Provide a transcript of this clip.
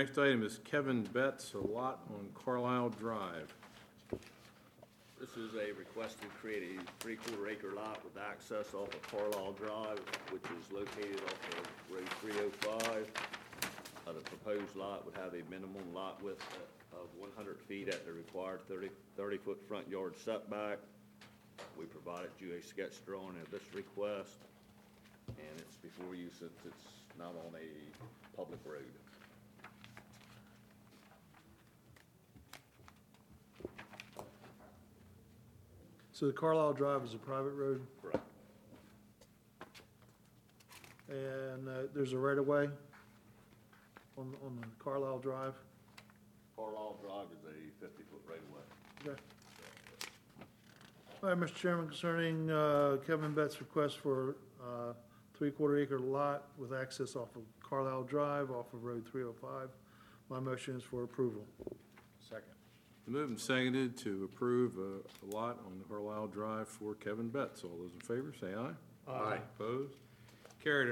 next item is Kevin Betts, a lot on Carlisle Drive. This is a request to create a 3/4 acre lot with access off of Carlisle Drive, which is located off of Road 305. The proposed lot would have a minimum lot width of 100 feet at the required 30-foot front yard setback. We provided you a sketch drawing of this request, and it's before you since it's not on a public road. So the Carlisle Drive is a private road, Correct. and there's a right-of-way on the Carlisle Drive? Carlisle Drive is a 50-foot right-of-way. Okay. All right, Mr. Chairman, concerning Kevin Betts' request for 3/4 acre lot with access off of Carlisle Drive, off of Road 305, my motion is for approval. Second. Moved and seconded to approve a lot on Carlisle Drive for Kevin Betts. All those in favor, say aye. Aye. Opposed? Carried.